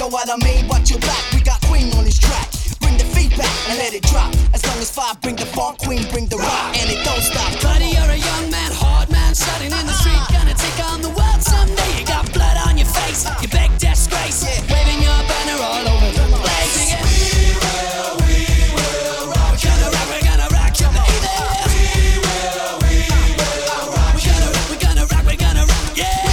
what I mean? Watch your back, we got Queen on this track. Bring the feedback and let it drop. As long as five bring the funk, Queen bring the rock, and it don't stop. Buddy, you're a young man, hard man, starting in the street, gonna take on the world someday. You got blood on your face, you beg disgrace, waving your banner all over the place. Sing it. We will rock. We're gonna rock you, baby. We will rock. We're gonna rock, yeah.